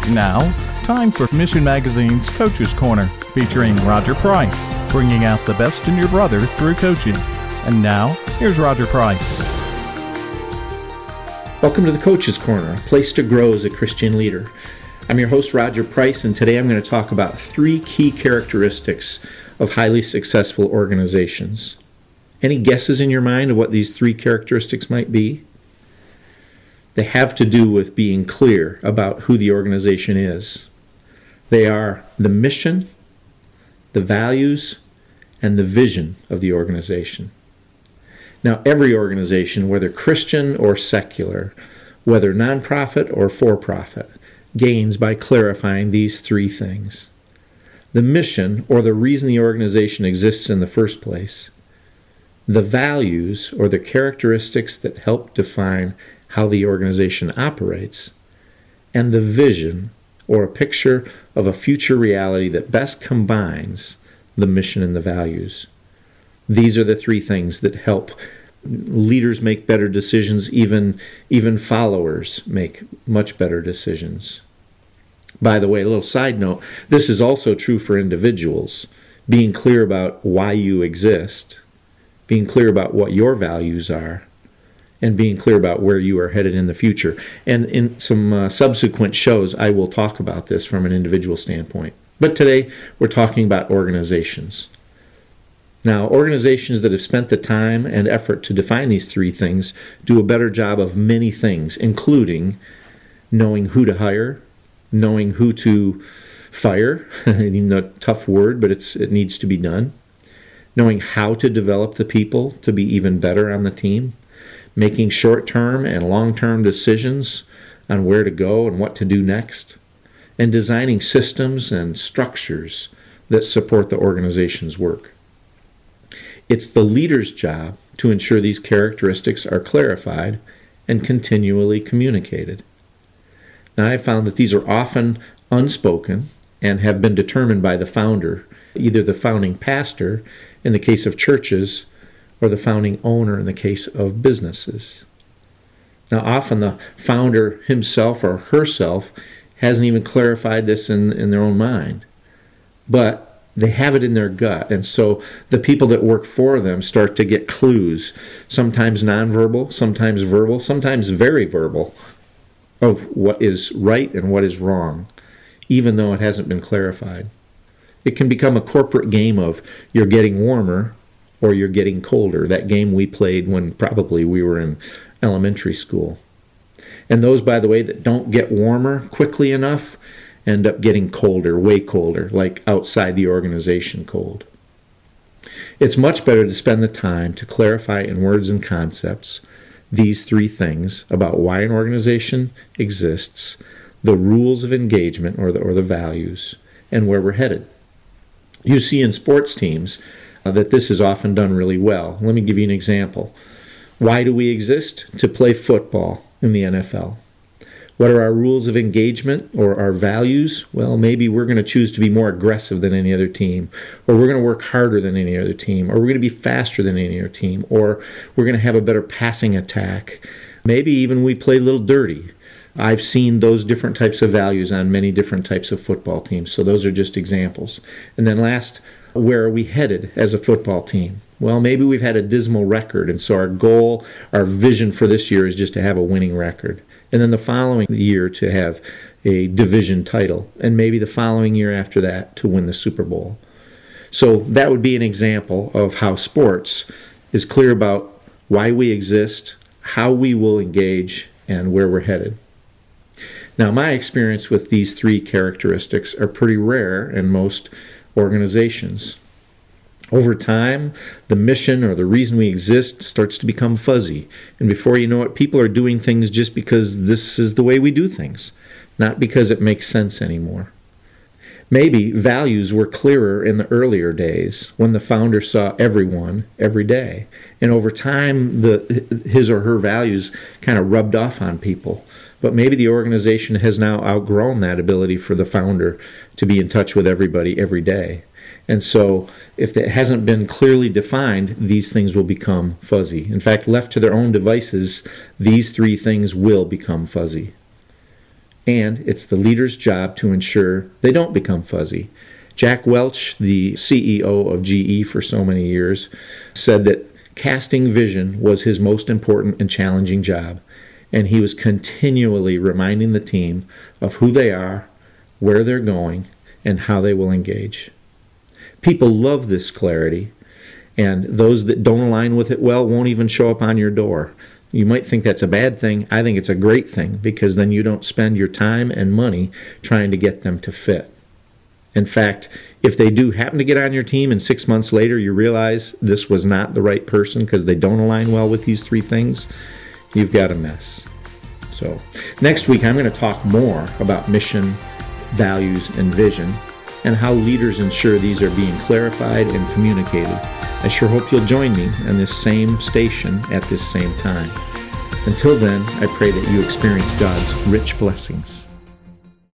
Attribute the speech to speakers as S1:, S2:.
S1: Now, time for Mission Magazine's Coach's Corner, featuring Roger Price, bringing out the best in your brother through coaching. And now, here's Roger Price.
S2: Welcome to the Coach's Corner, a place to grow as a Christian leader. I'm your host, Roger Price, and today I'm going to talk about 3 key characteristics of highly successful organizations. Any guesses in your mind of what these 3 characteristics might be? They have to do with being clear about who the organization is. They are the mission, the values, and the vision of the organization. Now, every organization, whether Christian or secular, whether nonprofit or for-profit, gains by clarifying these 3 things. The mission, or the reason the organization exists in the first place. The values, or the characteristics that help define how the organization operates, and the vision, or a picture of a future reality that best combines the mission and the values. These are the 3 things that help leaders make better decisions, even followers make much better decisions. By the way, a little side note, this is also true for individuals. Being clear about why you exist, being clear about what your values are, and being clear about where you are headed in the future. And in some subsequent shows, I will talk about this from an individual standpoint. But today, we're talking about organizations. Now, organizations that have spent the time and effort to define these 3 things do a better job of many things, including knowing who to hire, knowing who to fire, a tough word, but it needs to be done, knowing how to develop the people to be even better on the team, making short-term and long-term decisions on where to go and what to do next, and designing systems and structures that support the organization's work. It's the leader's job to ensure these characteristics are clarified and continually communicated. Now, I found that these are often unspoken and have been determined by the founder, either the founding pastor in the case of churches, or the founding owner in the case of businesses. Now, often the founder himself or herself hasn't even clarified this in their own mind, but they have it in their gut, and so the people that work for them start to get clues, sometimes nonverbal, sometimes verbal, sometimes very verbal, of what is right and what is wrong, even though it hasn't been clarified. It can become a corporate game of you're getting warmer or you're getting colder, that game we played when probably we were in elementary school. And those, by the way, that don't get warmer quickly enough end up getting colder, way colder, like outside the organization cold. It's much better to spend the time to clarify in words and concepts these 3 things about why an organization exists, the rules of engagement or the values, and where we're headed. You see in sports teams that this is often done really well. Let me give you an example. Why do we exist? To play football in the NFL. What are our rules of engagement or our values? Well, maybe we're going to choose to be more aggressive than any other team, or we're going to work harder than any other team, or we're going to be faster than any other team, or we're going to have a better passing attack. Maybe even we play a little dirty. I've seen those different types of values on many different types of football teams, so those are just examples. And then last, where are we headed as a football team? Well, maybe we've had a dismal record, and so our goal, our vision for this year is just to have a winning record. And then the following year to have a division title, and maybe the following year after that to win the Super Bowl. So that would be an example of how sports is clear about why we exist, how we will engage, and where we're headed. Now, my experience with these 3 characteristics are pretty rare in most organizations. Over time, the mission or the reason we exist starts to become fuzzy. And before you know it, people are doing things just because this is the way we do things, not because it makes sense anymore. Maybe values were clearer in the earlier days when the founder saw everyone every day. And over time, his or her values kind of rubbed off on people. But maybe the organization has now outgrown that ability for the founder to be in touch with everybody every day. And so if it hasn't been clearly defined, these things will become fuzzy. In fact, left to their own devices, these 3 things will become fuzzy. and it's the leader's job to ensure they don't become fuzzy. Jack Welch, the CEO of GE for so many years, said that casting vision was his most important and challenging job, and he was continually reminding the team of who they are, where they're going, and how they will engage. People love this clarity, and those that don't align with it well won't even show up on your door. You might think that's a bad thing. I think it's a great thing, because then you don't spend your time and money trying to get them to fit. In fact, if they do happen to get on your team and 6 months later you realize this was not the right person because they don't align well with these three things, you've got a mess. So next week I'm going to talk more about mission, values, and vision, and how leaders ensure these are being clarified and communicated. I sure hope you'll join me on this same station at this same time. Until then, I pray that you experience God's rich blessings.